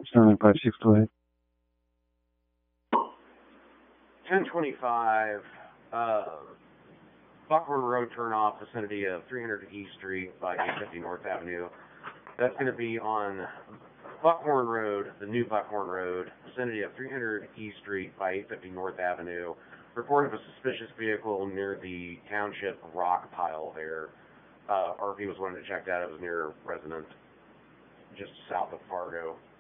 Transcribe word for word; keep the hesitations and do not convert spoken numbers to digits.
Sterling five six two eight. ten twenty-five, uh, Buckhorn Road turnoff, vicinity of three hundred East Street by eight fifty North Avenue. That's going to be on Buckhorn Road, the new Buckhorn Road, vicinity of three hundred East Street by eight fifty North Avenue. Report of a suspicious vehicle near the township rock pile there. Uh, R P was wanting to check that. It was near a resident just south of Fargo.